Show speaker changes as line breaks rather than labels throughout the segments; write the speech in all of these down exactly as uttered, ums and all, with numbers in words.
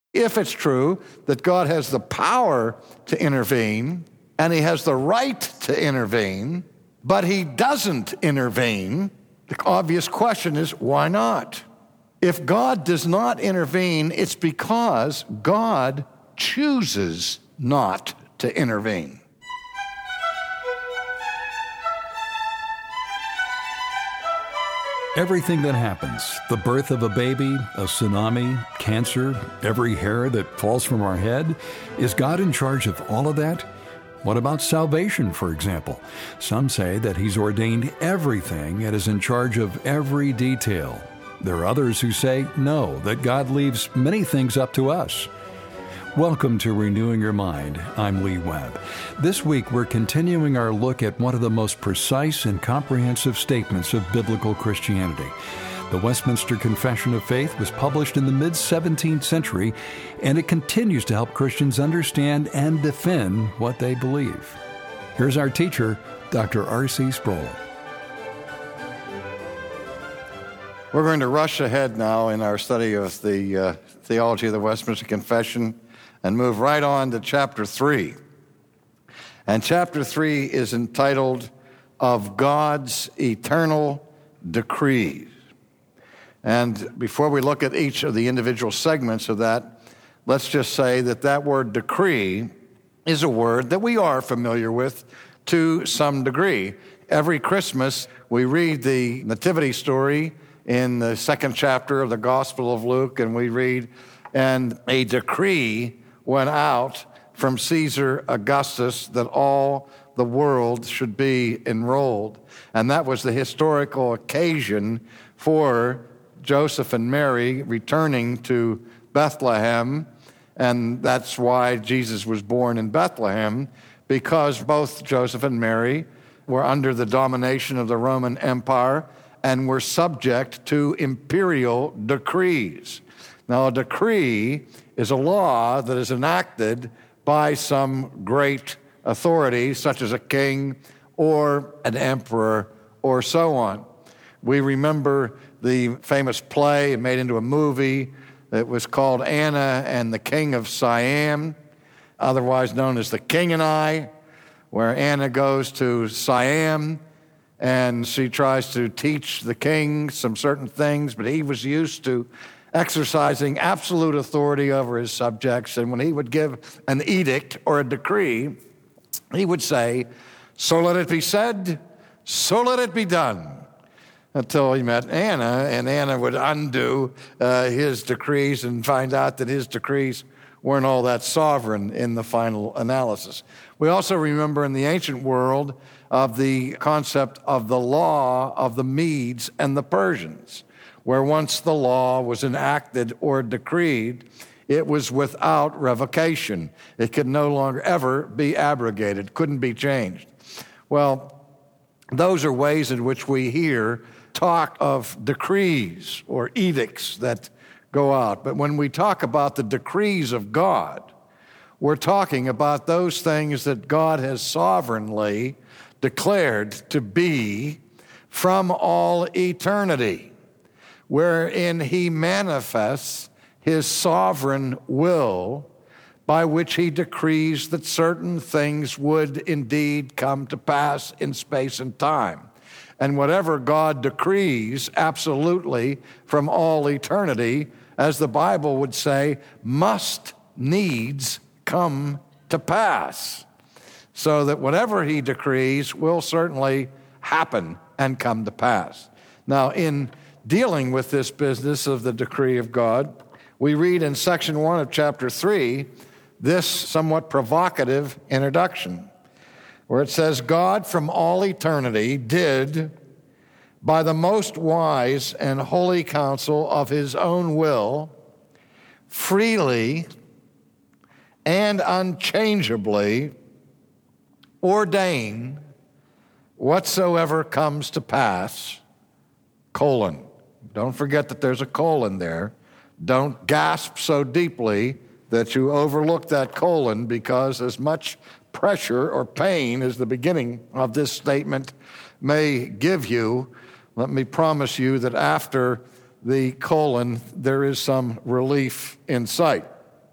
If it's true that God has the power to intervene and he has the right to intervene, but he doesn't intervene, the obvious question is, why not? If God does not intervene, it's because God chooses not to intervene.
Everything that happens, the birth of a baby, a tsunami, cancer, every hair that falls from our head, is God in charge of all of that? What about salvation, for example? Some say that he's ordained everything and is in charge of every detail. There are others who say no, that God leaves many things up to us. Welcome to Renewing Your Mind. I'm Lee Webb. This week, we're continuing our look at one of the most precise and comprehensive statements of biblical Christianity. The Westminster Confession of Faith was published in the mid-seventeenth century, and it continues to help Christians understand and defend what they believe. Here's our teacher, Doctor R C Sproul.
We're going to rush ahead now in our study of the uh, theology of the Westminster Confession and move right on to chapter three. And chapter three is entitled, Of God's Eternal Decrees. And before we look at each of the individual segments of that, let's just say that that word decree is a word that we are familiar with to some degree. Every Christmas, we read the nativity story in the second chapter of the Gospel of Luke, and we read, and a decree went out from Caesar Augustus that all the world should be enrolled. And that was the historical occasion for Joseph and Mary returning to Bethlehem, and that's why Jesus was born in Bethlehem, because both Joseph and Mary were under the domination of the Roman Empire and were subject to imperial decrees. Now, a decree is a law that is enacted by some great authority, such as a king or an emperor or so on. We remember the famous play made into a movie that was called Anna and the King of Siam, otherwise known as The King and I, where Anna goes to Siam and she tries to teach the king some certain things, but he was used to exercising absolute authority over his subjects. And when he would give an edict or a decree, he would say, "So let it be said, so let it be done," until he met Anna, and Anna would undo uh, his decrees and find out that his decrees weren't all that sovereign in the final analysis. We also remember in the ancient world of the concept of the law of the Medes and the Persians, where once the law was enacted or decreed, it was without revocation. It could no longer ever be abrogated, couldn't be changed. Well, those are ways in which we hear talk of decrees or edicts that go out. But when we talk about the decrees of God, we're talking about those things that God has sovereignly declared to be from all eternity, wherein he manifests his sovereign will by which he decrees that certain things would indeed come to pass in space and time. And whatever God decrees absolutely from all eternity, as the Bible would say, must needs come to pass. So that whatever he decrees will certainly happen and come to pass. Now, in dealing with this business of the decree of God, we read in section one of chapter three this somewhat provocative introduction, where it says, God from all eternity did, by the most wise and holy counsel of his own will, freely and unchangeably ordain whatsoever comes to pass, colon. Don't forget that there's a colon there. Don't gasp so deeply that you overlook that colon, because as much pressure or pain as the beginning of this statement may give you, let me promise you that after the colon, there is some relief in sight.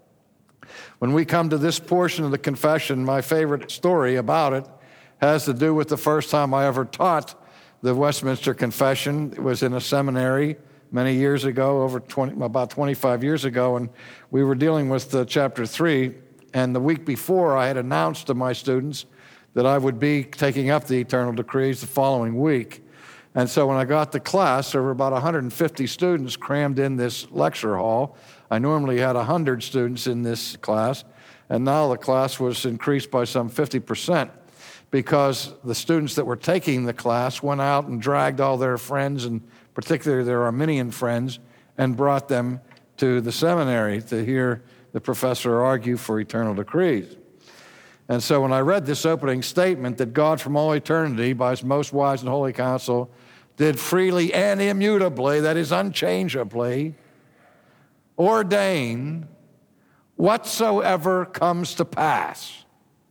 When we come to this portion of the confession, my favorite story about it has to do with the first time I ever taught the Westminster Confession. It was in a seminary many years ago, over twenty, about twenty-five years ago, and we were dealing with uh, chapter three. And the week before, I had announced to my students that I would be taking up the eternal decrees the following week. And so when I got to class, there were about one hundred fifty students crammed in this lecture hall. I normally had one hundred students in this class, and now the class was increased by some fifty percent because the students that were taking the class went out and dragged all their friends, and particularly their Arminian friends, and brought them to the seminary to hear the professor argue for eternal decrees. And so when I read this opening statement that God from all eternity, by his most wise and holy counsel, did freely and immutably, that is unchangeably, ordain whatsoever comes to pass.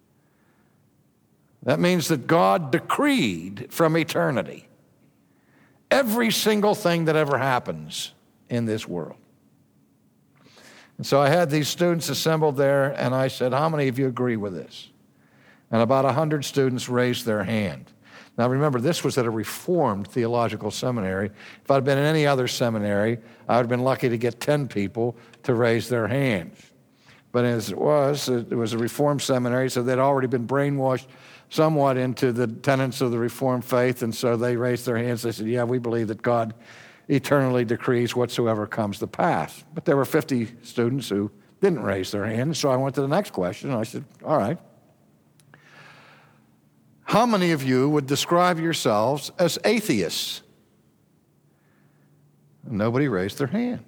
That means that God decreed from eternity every single thing that ever happens in this world. And so I had these students assembled there, and I said, how many of you agree with this? And about one hundred students raised their hand. Now remember, this was at a Reformed theological seminary. If I'd been in any other seminary, I would have been lucky to get ten people to raise their hands. But as it was, it was a Reformed seminary, so they'd already been brainwashed somewhat into the tenets of the Reformed faith, and so they raised their hands. They said, yeah, we believe that God eternally decrees whatsoever comes to pass. But there were fifty students who didn't raise their hands, so I went to the next question, and I said, all right. How many of you would describe yourselves as atheists? Nobody raised their hand.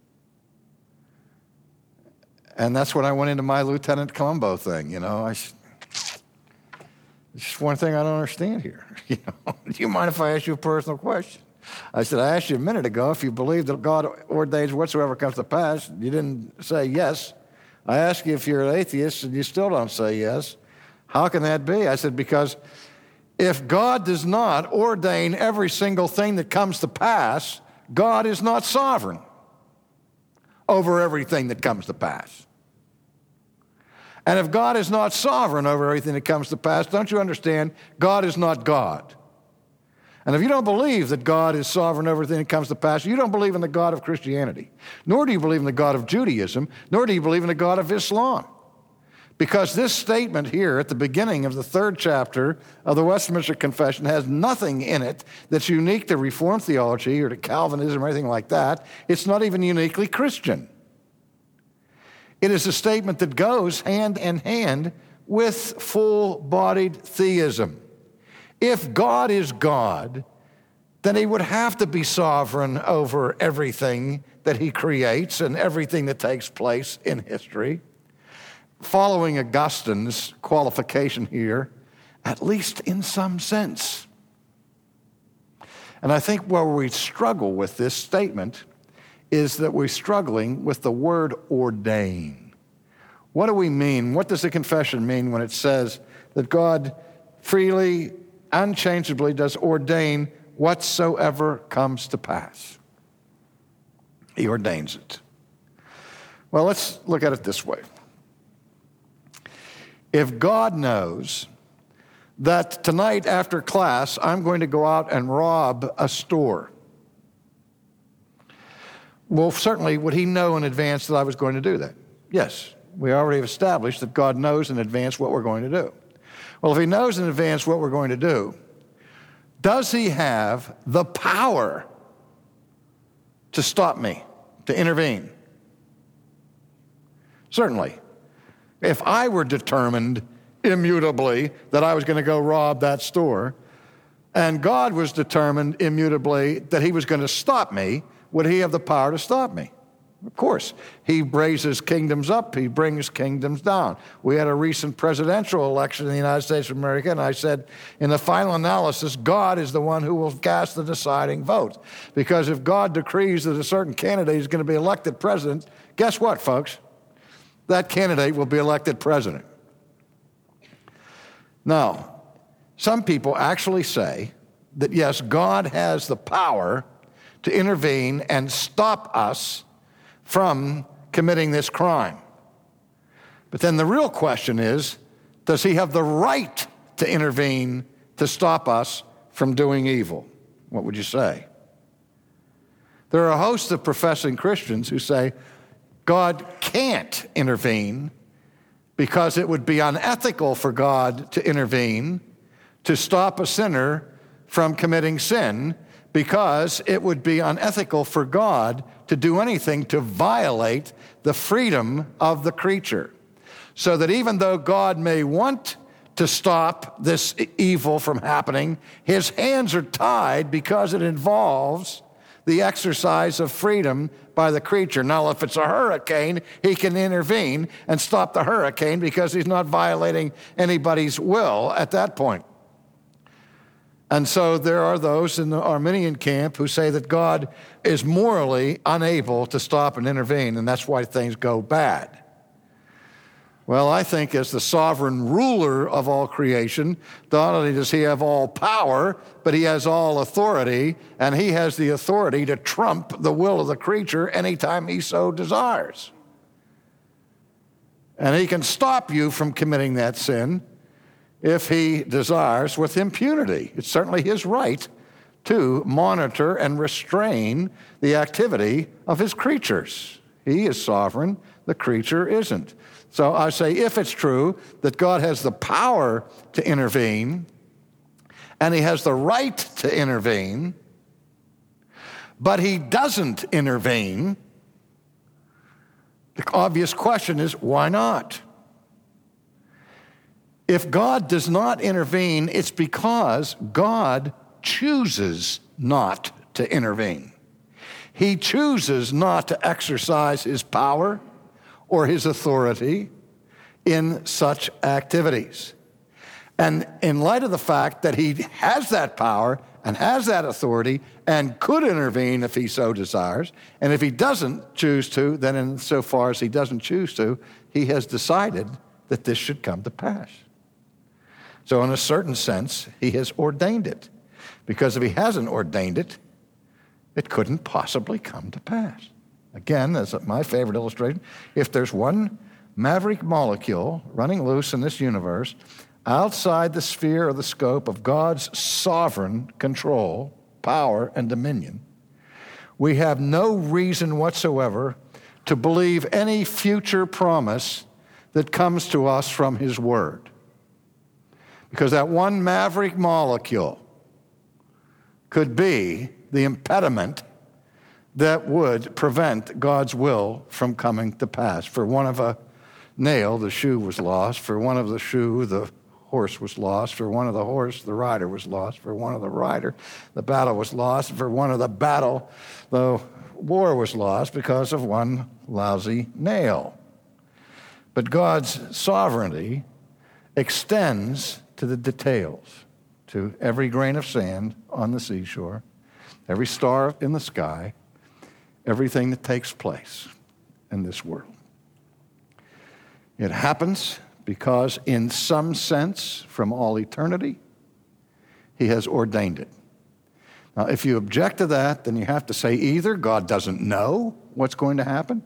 And that's when I went into my Lieutenant Columbo thing, you know. I said, there's just one thing I don't understand here. You know, do you mind if I ask you a personal question? I said, I asked you a minute ago if you believe that God ordains whatsoever comes to pass. You didn't say yes. I asked you if you're an atheist, and you still don't say yes. How can that be? I said, because if God does not ordain every single thing that comes to pass, God is not sovereign over everything that comes to pass. And if God is not sovereign over everything that comes to pass, don't you understand? God is not God. And if you don't believe that God is sovereign over everything that comes to pass, you don't believe in the God of Christianity, nor do you believe in the God of Judaism, nor do you believe in the God of Islam. Because this statement here at the beginning of the third chapter of the Westminster Confession has nothing in it that's unique to Reformed theology or to Calvinism or anything like that. It's not even uniquely Christian. It is a statement that goes hand in hand with full-bodied theism. If God is God, then he would have to be sovereign over everything that he creates and everything that takes place in history. Following Augustine's qualification here, at least in some sense. And I think where we struggle with this statement is that we're struggling with the word ordain. What do we mean? What does the confession mean when it says that God freely, unchangeably does ordain whatsoever comes to pass? He ordains it. Well, let's look at it this way. If God knows that tonight after class I'm going to go out and rob a store, well, certainly would he know in advance that I was going to do that? Yes. We already have established that God knows in advance what we're going to do. Well, if he knows in advance what we're going to do, does he have the power to stop me, to intervene? Certainly. If I were determined immutably that I was going to go rob that store, and God was determined immutably that he was going to stop me, would he have the power to stop me? Of course. He raises kingdoms up. He brings kingdoms down. We had a recent presidential election in the United States of America, and I said, in the final analysis, God is the one who will cast the deciding vote. Because if God decrees that a certain candidate is going to be elected president, guess what, folks? That candidate will be elected president. Now, some people actually say that, yes, God has the power to intervene and stop us from committing this crime. But then the real question is, does he have the right to intervene to stop us from doing evil? What would you say? There are a host of professing Christians who say God can't intervene because it would be unethical for God to intervene to stop a sinner from committing sin, because it would be unethical for God to do anything to violate the freedom of the creature. So that even though God may want to stop this evil from happening, his hands are tied because it involves the exercise of freedom by the creature. Now, if it's a hurricane, he can intervene and stop the hurricane because he's not violating anybody's will at that point. And so there are those in the Arminian camp who say that God is morally unable to stop and intervene, and that's why things go bad. Well, I think as the sovereign ruler of all creation, not only does he have all power, but he has all authority, and he has the authority to trump the will of the creature anytime he so desires. And he can stop you from committing that sin if he desires with impunity. It's certainly his right to monitor and restrain the activity of his creatures. He is sovereign, the creature isn't. So I say, if it's true that God has the power to intervene, and he has the right to intervene, but he doesn't intervene, the obvious question is, why not? If God does not intervene, it's because God chooses not to intervene. He chooses not to exercise his power or his authority in such activities. And in light of the fact that he has that power and has that authority and could intervene if he so desires, and if he doesn't choose to, then insofar as he doesn't choose to, he has decided that this should come to pass. So in a certain sense, he has ordained it. Because if he hasn't ordained it, it couldn't possibly come to pass. Again, as my favorite illustration, if there's one maverick molecule running loose in this universe outside the sphere or the scope of God's sovereign control, power, and dominion, we have no reason whatsoever to believe any future promise that comes to us from his word. Because that one maverick molecule could be the impediment that would prevent God's will from coming to pass. For one of a nail, the shoe was lost. For one of the shoe, the horse was lost. For one of the horse, the rider was lost. For one of the rider, the battle was lost. For one of the battle, the war was lost because of one lousy nail. But God's sovereignty extends to the details, to every grain of sand on the seashore, every star in the sky, everything that takes place in this world. It happens because, in some sense, from all eternity, he has ordained it. Now, if you object to that, then you have to say either God doesn't know what's going to happen,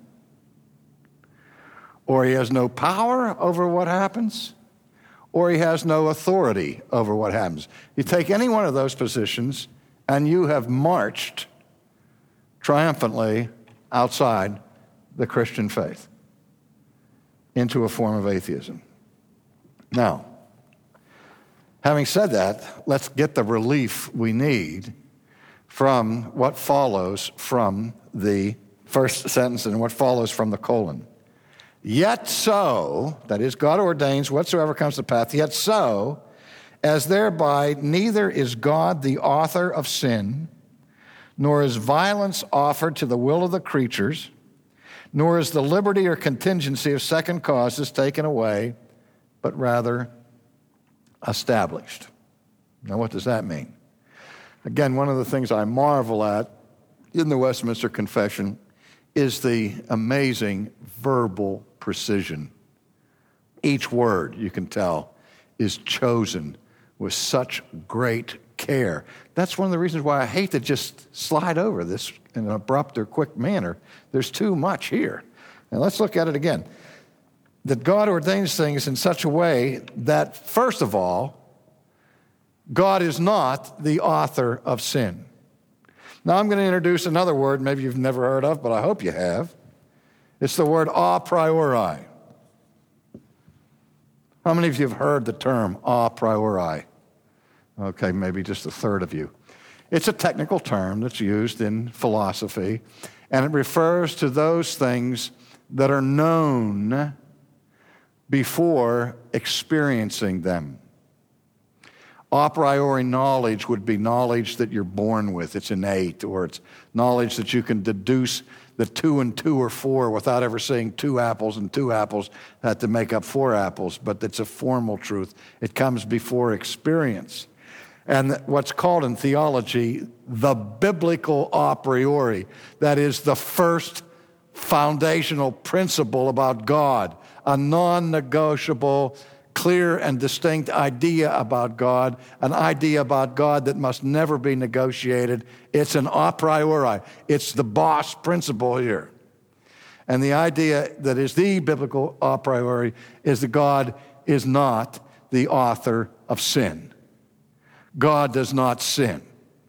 or he has no power over what happens, or he has no authority over what happens. You take any one of those positions, and you have marched triumphantly outside the Christian faith into a form of atheism. Now, having said that, let's get the relief we need from what follows from the first sentence and what follows from the colon. Yet so, that is, God ordains whatsoever comes to pass, yet so, as thereby neither is God the author of sin, nor is violence offered to the will of the creatures, nor is the liberty or contingency of second causes taken away, but rather established. Now, what does that mean? Again, one of the things I marvel at in the Westminster Confession is the amazing verbal precision. Each word, you can tell, is chosen with such great care. That's one of the reasons why I hate to just slide over this in an abrupt or quick manner. There's too much here. And let's look at it again. that God ordains things in such a way that, first of all, God is not the author of sin. Now I'm going to introduce another word maybe you've never heard of, but I hope you have. It's the word a priori. How many of you have heard the term a priori? Okay, maybe just a third of you. It's a technical term that's used in philosophy, and it refers to those things that are known before experiencing them. A priori knowledge would be knowledge that you're born with. It's innate, or it's knowledge that you can deduce that two and two are four without ever seeing two apples and two apples had to make up four apples, but it's a formal truth. It comes before experience. And what's called in theology the biblical a priori, that is the first foundational principle about God, a non-negotiable, clear and distinct idea about God, an idea about God that must never be negotiated. It's an a priori. It's the boss principle here. And the idea that is the biblical a priori is that God is not the author of sin. God does not sin.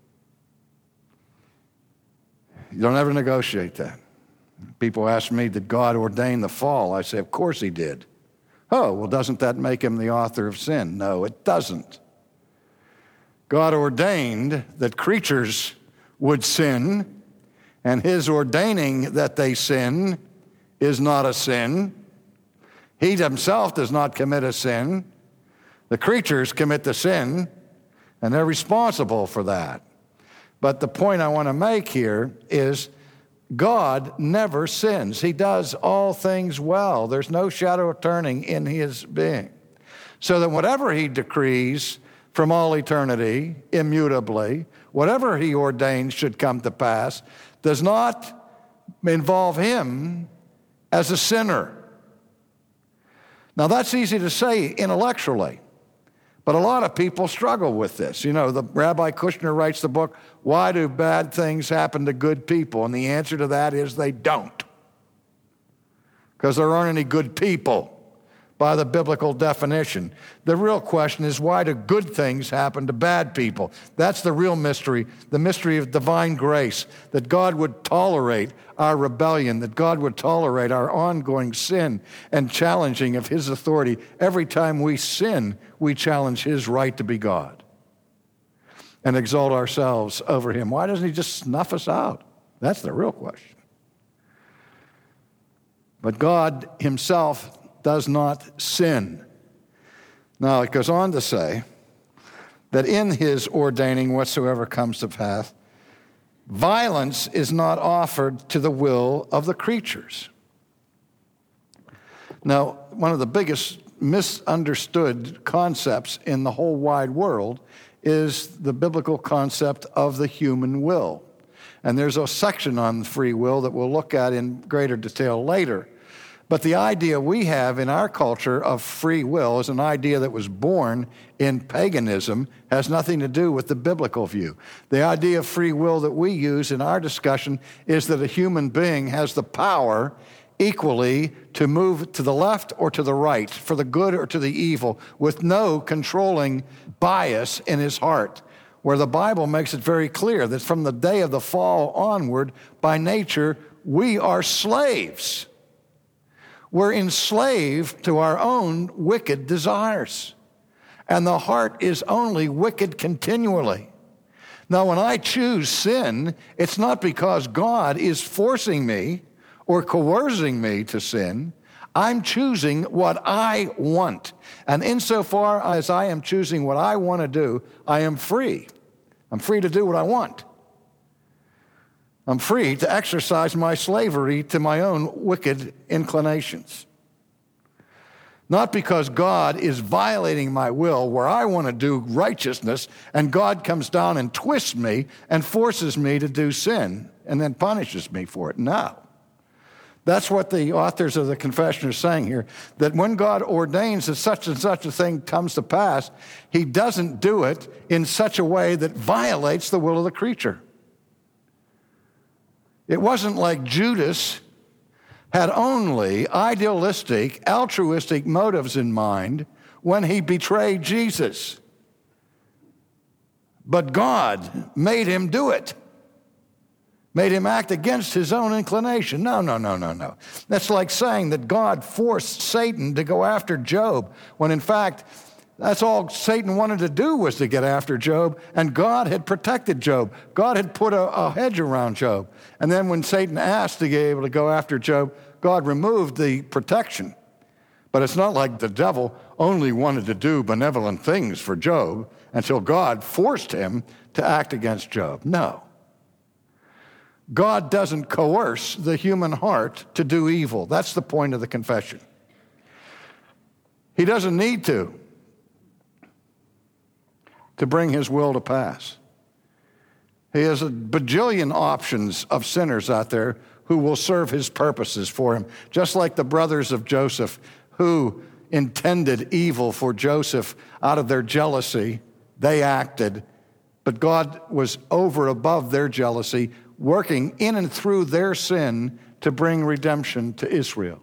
You don't ever negotiate that. People ask me, did God ordain the fall? I say, of course he did. Oh, well, doesn't that make him the author of sin? No, it doesn't. God ordained that creatures would sin, and his ordaining that they sin is not a sin. He himself does not commit a sin. The creatures commit the sin, and they're responsible for that. But the point I want to make here is God never sins. He does all things well. There's no shadow of turning in his being. So that whatever he decrees from all eternity, immutably, whatever he ordains should come to pass, does not involve him as a sinner. Now that's easy to say intellectually, but a lot of people struggle with this. You know, the Rabbi Kushner writes the book, Why Do Bad Things Happen to Good People? And the answer to that is they don't. Because there aren't any good people by the biblical definition. The real question is, why do good things happen to bad people? That's the real mystery, the mystery of divine grace, that God would tolerate our rebellion, that God would tolerate our ongoing sin and challenging of his authority. Every time we sin, we challenge his right to be God and exalt ourselves over him. Why doesn't he just snuff us out? That's the real question. But God himself does not sin. Now, it goes on to say that in his ordaining whatsoever comes to pass, violence is not offered to the will of the creatures. Now, one of the biggest misunderstood concepts in the whole wide world is the biblical concept of the human will. And there's a section on free will that we'll look at in greater detail later. But the idea we have in our culture of free will is an idea that was born in paganism, has nothing to do with the biblical view. The idea of free will that we use in our discussion is that a human being has the power equally to move to the left or to the right, for the good or to the evil, with no controlling bias in his heart, where the Bible makes it very clear that from the day of the fall onward, by nature, we are slaves. We're enslaved to our own wicked desires. And the heart is only wicked continually. Now, when I choose sin, it's not because God is forcing me or coercing me to sin. I'm choosing what I want. And insofar as I am choosing what I want to do, I am free. I'm free to do what I want. I'm free to exercise my slavery to my own wicked inclinations. Not because God is violating my will where I want to do righteousness and God comes down and twists me and forces me to do sin and then punishes me for it. No. That's what the authors of the confession are saying here, that when God ordains that such and such a thing comes to pass, he doesn't do it in such a way that violates the will of the creature. It wasn't like Judas had only idealistic, altruistic motives in mind when he betrayed Jesus. But God made him do it. Made him act against his own inclination. No, no, no, no, no. That's like saying that God forced Satan to go after Job, when in fact, that's all Satan wanted to do was to get after Job, and God had protected Job. God had put a, a hedge around Job. And then when Satan asked to be able to go after Job, God removed the protection. But it's not like the devil only wanted to do benevolent things for Job until God forced him to act against Job. No. God doesn't coerce the human heart to do evil. That's the point of the confession. He doesn't need to, to bring his will to pass. He has a bajillion options of sinners out there who will serve his purposes for him, just like the brothers of Joseph who intended evil for Joseph out of their jealousy. They acted, but God was over above their jealousy, working in and through their sin to bring redemption to Israel.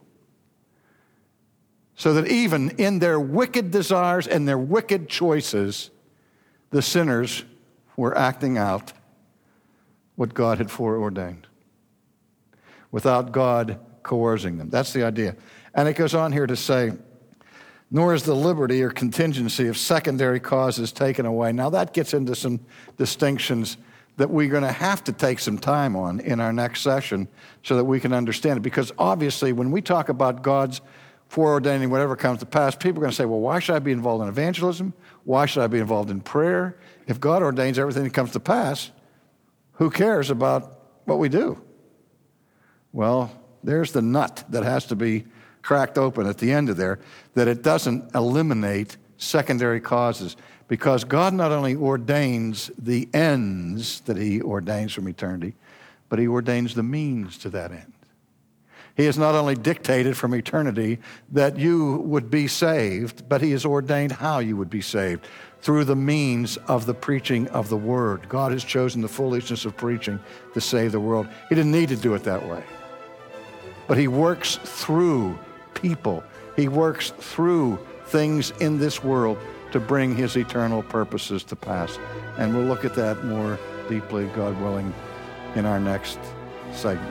So that even in their wicked desires and their wicked choices, the sinners were acting out what God had foreordained, without God coercing them. That's the idea. And it goes on here to say, nor is the liberty or contingency of secondary causes taken away. Now that gets into some distinctions that we're going to have to take some time on in our next session so that we can understand it. Because obviously when we talk about God's foreordaining whatever comes to pass, people are going to say, well, why should I be involved in evangelism? Why should I be involved in prayer? If God ordains everything that comes to pass, who cares about what we do? Well, there's the nut that has to be cracked open at the end of there, that it doesn't eliminate secondary causes, because God not only ordains the ends that he ordains from eternity, but he ordains the means to that end. He has not only dictated from eternity that you would be saved, but he has ordained how you would be saved through the means of the preaching of the word. God has chosen the foolishness of preaching to save the world. He didn't need to do it that way. But he works through people. He works through things in this world to bring his eternal purposes to pass. And we'll look at that more deeply, God willing, in our next segment.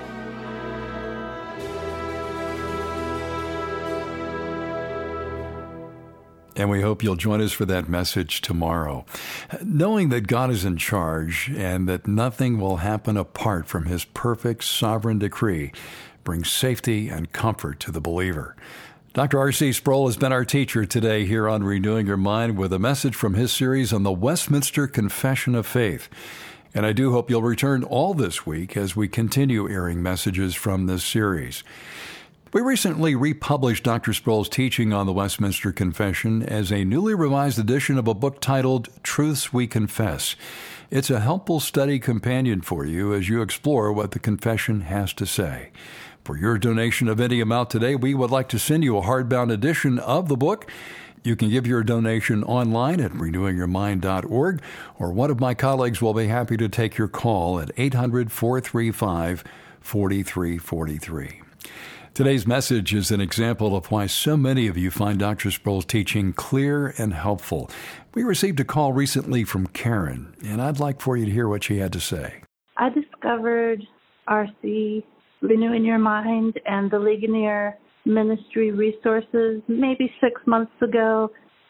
And we hope you'll join us for that message tomorrow. Knowing that God is in charge and that nothing will happen apart from his perfect sovereign decree brings safety and comfort to the believer. Doctor R C Sproul has been our teacher today here on Renewing Your Mind with a message from his series on the Westminster Confession of Faith. And I do hope you'll return all this week as we continue airing messages from this series. We recently republished Doctor Sproul's teaching on the Westminster Confession as a newly revised edition of a book titled Truths We Confess. It's a helpful study companion for you as you explore what the confession has to say. For your donation of any amount today, we would like to send you a hardbound edition of the book. You can give your donation online at renewing your mind dot org, or one of my colleagues will be happy to take your call at eight hundred, four three five, four three four three. Today's message is an example of why so many of you find Doctor Sproul's teaching clear and helpful. We received a call recently from Karen, and I'd like for you to hear what she had to say.
I discovered R C, Renewing Your Mind, and the Ligonier Ministry resources maybe six months ago,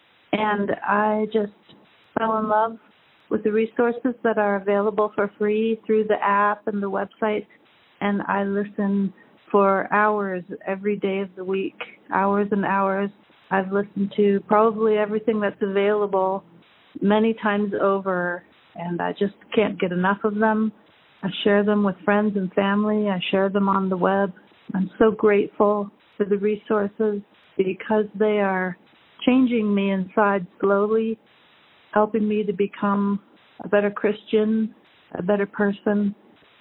and I just fell in love with the resources that are available for free through the app and the website, and I listen for hours every day of the week, hours and hours. I've listened to probably everything that's available many times over, and I just can't get enough of them. I share them with friends and family. I share them on the web. I'm so grateful for the resources because they are changing me inside slowly, helping me to become a better Christian, a better person,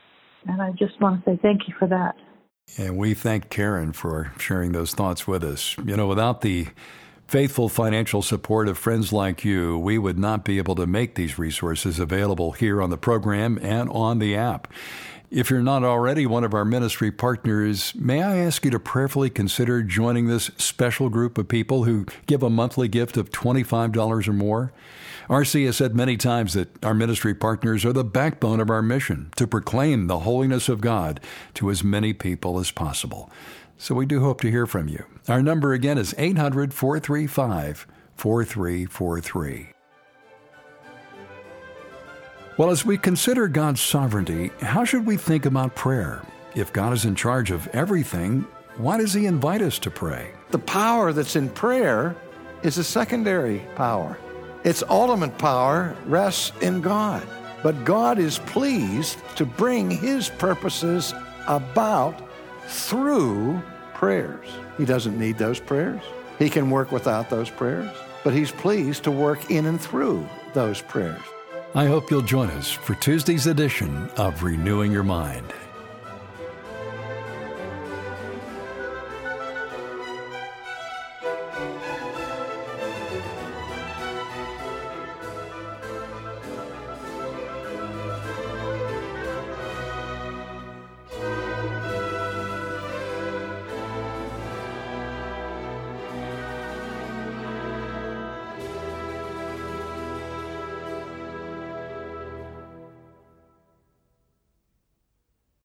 and I just want to say thank you for that.
And we thank Karen for sharing those thoughts with us. You know, without the faithful financial support of friends like you, we would not be able to make these resources available here on the program and on the app. If you're not already one of our ministry partners, may I ask you to prayerfully consider joining this special group of people who give a monthly gift of twenty-five dollars or more? R C has said many times that our ministry partners are the backbone of our mission to proclaim the holiness of God to as many people as possible. So we do hope to hear from you. Our number again is eight hundred, four three five, four three four three. Well, as we consider God's sovereignty, how should we think about prayer? If God is in charge of everything, why does He invite us to pray?
The power that's in prayer is a secondary power. Its ultimate power rests in God. But God is pleased to bring His purposes about through prayers. He doesn't need those prayers. He can work without those prayers. But He's pleased to work in and through those prayers.
I hope you'll join us for Tuesday's edition of Renewing Your Mind.